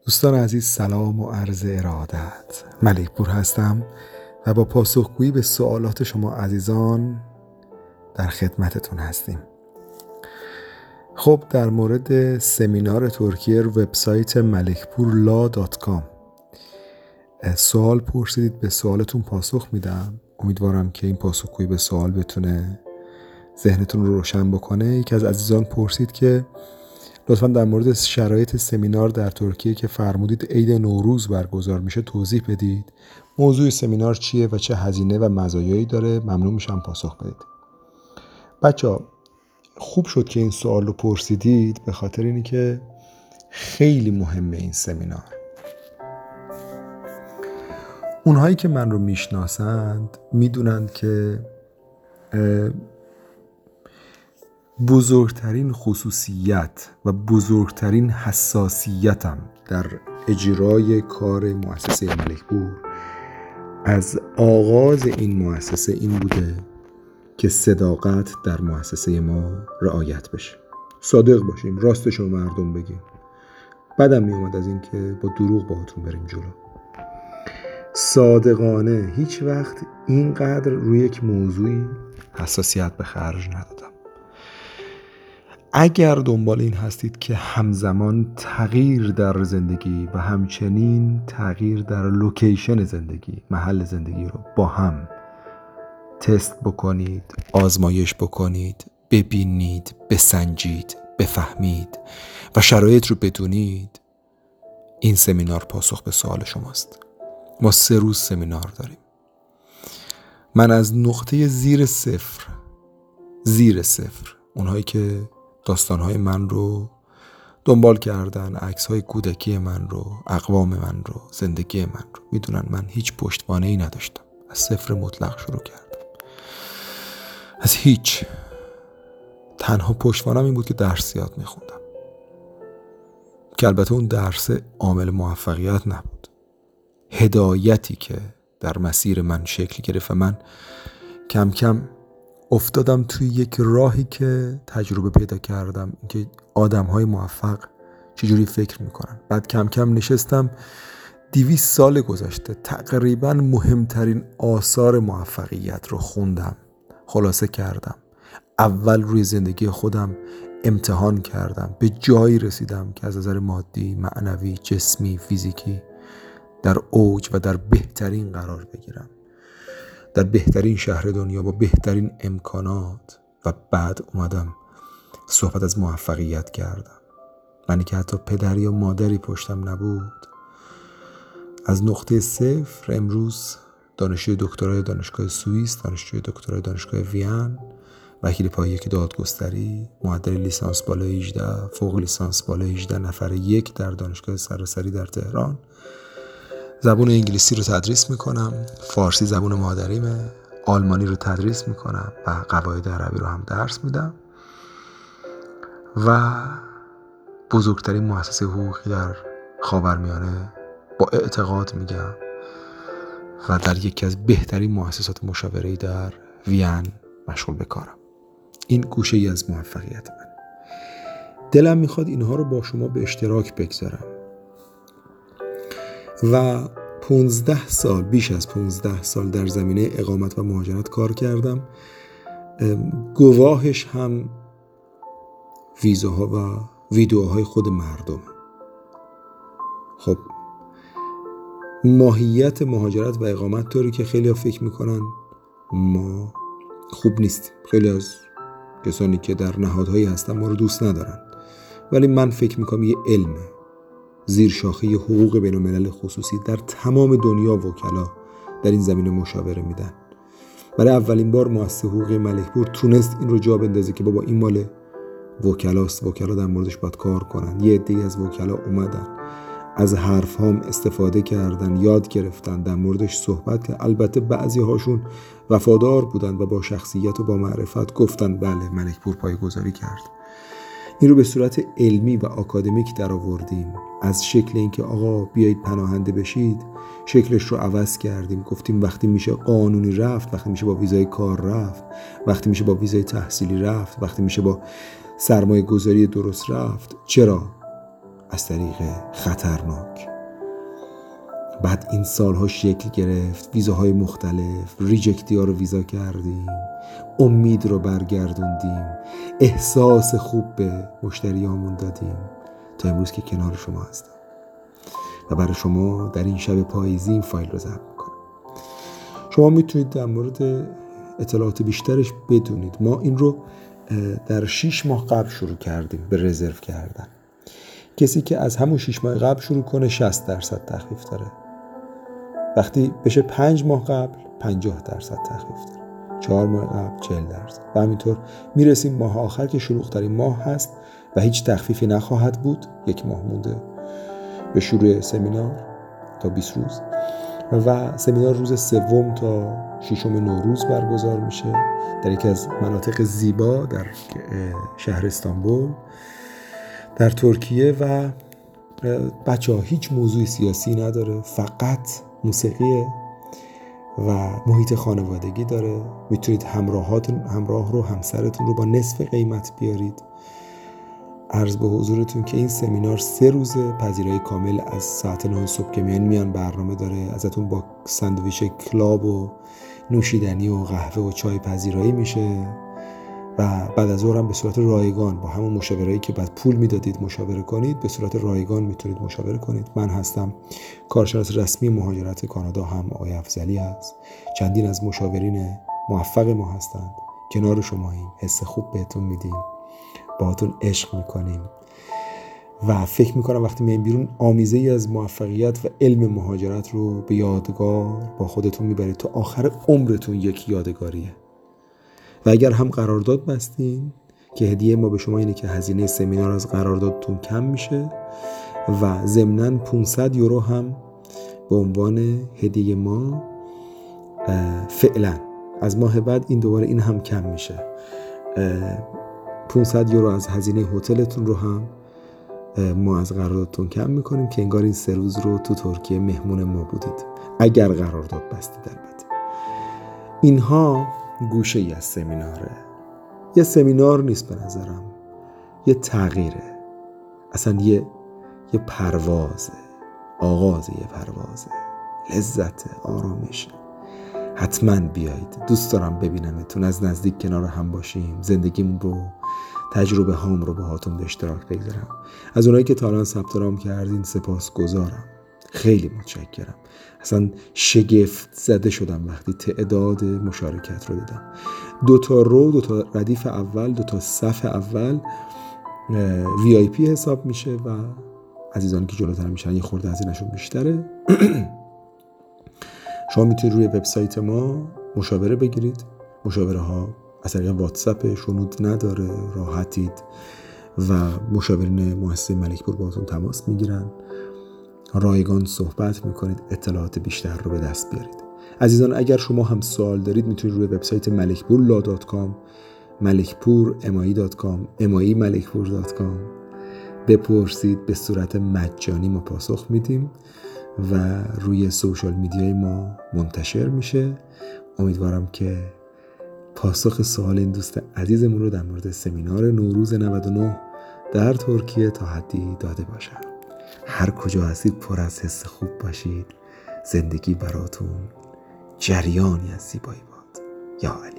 دوستان عزیز، سلام و عرض ارادت. ملک پور هستم و با پاسخگویی به سوالات شما عزیزان در خدمتتون هستیم. خب در مورد سمینار ترکیه وبسایت malekpurla.com سوال پرسیدید، به سوالتون پاسخ میدم. امیدوارم که این پاسخگویی به سوال بتونه ذهنتون رو روشن بکنه. یکی از عزیزان پرسید که لطفاً در مورد شرایط سمینار در ترکیه که فرمودید عید نوروز برگزار میشه توضیح بدید. موضوع سمینار چیه و چه هزینه و مزایایی داره؟ ممنون میشم پاسخ بدید. بچه‌ها خوب شد که این سوال رو پرسیدید، به خاطر اینی که خیلی مهمه این سمینار. اونهایی که من رو میشناسند میدونند که بزرگترین خصوصیت و بزرگترین حساسیتم در اجرای کار مؤسسه ملک پور از آغاز این مؤسسه این بوده که صداقت در مؤسسه ما رعایت بشه. صادق باشیم، راستش رو مردم بگیم. بدم میومد از این که با دروغ باهاتون بریم جلو. صادقانه هیچ وقت اینقدر روی یک موضوعی حساسیت به خرج ندادم. اگر دنبال این هستید که همزمان تغییر در زندگی و همچنین تغییر در لوکیشن زندگی، محل زندگی رو با هم تست بکنید، آزمایش بکنید، ببینید، بسنجید، بفهمید و شرایط رو بدونید، این سمینار پاسخ به سوال شماست. ما 3 روز سمینار داریم. من از نقطه زیر صفر اونهایی که داستانهای من رو دنبال کردن، عکسهای کودکی من رو، اقوام من رو، زندگی من رو میدونن من هیچ پشتوانه‌ای نداشتم. از صفر مطلق شروع کردم. از هیچ. تنها پشتوانم این بود که درس یاد میخوندم که البته اون درس عامل موفقیت نبود. هدایتی که در مسیر من شکل گرفت و من کم کم افتادم توی یک راهی که تجربه پیدا کردم که آدم‌های موفق چجوری فکر میکنن. بعد کم کم نشستم 200 سال گذشته تقریبا مهمترین آثار موفقیت رو خوندم، خلاصه کردم. اول روی زندگی خودم امتحان کردم، به جایی رسیدم که از نظر مادی، معنوی، جسمی، فیزیکی در اوج و در بهترین قرار بگیرم، در بهترین شهر دنیا با بهترین امکانات. و بعد اومدم صحبت از موفقیت کردم. منی که حتی پدری یا مادری پشتم نبود، از نقطه صفر امروز دانشجوی دکترای دانشگاه سوئیس، دانشجوی دکترای دانشگاه وین، وکیل پای یک دادگستری، معدل لیسانس بالا 18، فوق لیسانس بالا 18، نفر 1 در دانشگاه سراسری در تهران. زبان انگلیسی رو تدریس میکنم، فارسی زبان مادریمه، آلمانی رو تدریس میکنم و قواعد عربی رو هم درس میدم و بزرگترین مؤسسه حقوقی در خاورمیانه با اعتقاد میگم و در یکی از بهترین مؤسسات مشاوره‌ای در وین مشغول به کارم. این گوشه ای از موفقیت من. دلم میخواد اینها رو با شما به اشتراک بگذارم و 15 سال، بیش از 15 سال در زمینه اقامت و مهاجرت کار کردم. گواهش هم ویزاها و ویدیوهای خود مردم. خب ماهیت مهاجرت و اقامت طوری که خیلی ها فکر میکنن ما خوب نیستیم. خیلی از کسانی که در نهادهایی هستن ما رو دوست ندارن، ولی من فکر میکنم یه علمه. زیر شاخه حقوق بین الملل خصوصی در تمام دنیا وکلا در این زمینه مشاوره میدن. برای اولین بار مؤسسه حقوقی ملک پور تونست این رو جا بندازه که بابا این مال وکلاست، وکلا در موردش باید کار کنن. یه عده‌ای از وکلا اومدن از حرف هام استفاده کردن، یاد گرفتن، در موردش صحبت که البته بعضی هاشون وفادار بودن و با شخصیت و با معرفت گفتن بله ملک پور پایه‌گذاری کرد. این رو به صورت علمی و آکادمیک در آوردیم. از شکل اینکه آقا بیایید پناهنده بشید، شکلش رو عوض کردیم. گفتیم وقتی میشه قانونی رفت، وقتی میشه با ویزای کار رفت، وقتی میشه با ویزای تحصیلی رفت، وقتی میشه با سرمایه گذاری درست رفت. چرا؟ از طریق خطرناک. بعد این سالها شکل گرفت، ویزاهای مختلف، ریجکتی ها رو ویزا کردیم، امید رو برگردوندیم، احساس خوب به مشتریامون دادیم تا امروز که کنار شما هستم و برای شما در این شب پاییزی این فایل رو ضبط میکنم. شما میتونید در مورد اطلاعات بیشترش بدونید. ما این رو در 6 ماه قبل شروع کردیم به رزرو کردن. کسی که از همون 6 ماه قبل شروع کنه 60% تخفیف داره. وقتی بشه 5 ماه قبل 50% تخفیف داره. 4 ماه قبل 40%. و همینطور میرسیم ماه آخر که شلوغ‌ترین ماه هست و هیچ تخفیفی نخواهد بود. 1 ماه مونده به شروع سمینار تا 20 روز و سمینار روز 3 تا 6 نوروز برگزار میشه در یکی از مناطق زیبا در شهر استانبول در ترکیه و بچه‌ها هیچ موضوع سیاسی نداره، فقط موسیقیه و محیط خانوادگی داره. میتونید همراه رو همسرتون رو با نصف قیمت بیارید. عرض به حضورتون که این سمینار 3 روزه، پذیرایی کامل از ساعت 9 صبح که میان برنامه داره. ازتون با ساندویچ کلاب و نوشیدنی و قهوه و چای پذیرایی میشه و بعد از ظهر هم به صورت رایگان با همون مشاوره‌ای که بعد پول میدادید مشاوره کنید، به صورت رایگان میتونید مشاوره کنید. من هستم، کارشناس رسمی مهاجرت کانادا هم آقای افضلی هست. چندین از مشاورین موفق ما هستند. کنار شماییم، حس خوب بهتون میدیم، باهاتون عشق میکنیم و فکر میکنم وقتی میایم بیرون آمیزه ای از موفقیت و علم مهاجرت رو به یادگار با خودتون میبرید تا آخر عمرتون. یک یادگاریه. و اگر هم قرارداد بستین که هدیه ما به شما اینه که هزینه سمینار از قراردادتون کم میشه و ضمناً 500 یورو هم به عنوان هدیه ما فعلا از ماه بعد این دوباره این هم کم میشه. 500 یورو از هزینه هتلتون رو هم ما از قراردادتون کم میکنیم که انگار این 3 روز رو تو ترکیه مهمون ما بودید اگر قرارداد بستید. البته اینها گوشه ای از سمیناره. یه سمینار نیست به نظرم، یه تغییره، اصلا یه پروازه، آغاز یه پروازه، لذت، آرامشه. حتما بیایید، دوست دارم ببینمتون، از نزدیک کنار هم باشیم، زندگیم رو، تجربه هام رو باهاتون به اشتراک بگذارم. از اونایی که تا الان ثبت نام کردین سپاسگزارم، خیلی متشکرم. اصلا شگفت زده شدم وقتی تعداد مشارکت رو دیدم. 2 تا رو، 2 تا ردیف اول، 2 تا صف اول VIP حساب میشه و عزیزانی که جلوتر میشن یه خورده هزینه‌شون بیشتره. شما میتونید روی وبسایت ما مشاوره بگیرید. مشاوره ها از طریق واتساپ، شنود نداره، راحتید و مشاورین مؤسسه ملک پور باهاتون تماس میگیرن، رایگان صحبت میکنید، اطلاعات بیشتر رو به دست بیارید. عزیزان اگر شما هم سوال دارید میتونید روی وبسایت malekpurla.com، malekpur.com، malekpur.com بپرسید. به صورت مجانی ما پاسخ میدیم و روی سوشال میدیای ما منتشر میشه. امیدوارم که پاسخ سوال این دوست عزیزمون رو در مورد سمینار نوروز 99 در ترکیه تا حدی داده باشم. هر کجا هستید پر از حس خوب باشید. زندگی براتون جریانی از زیبایی باد. یا علی.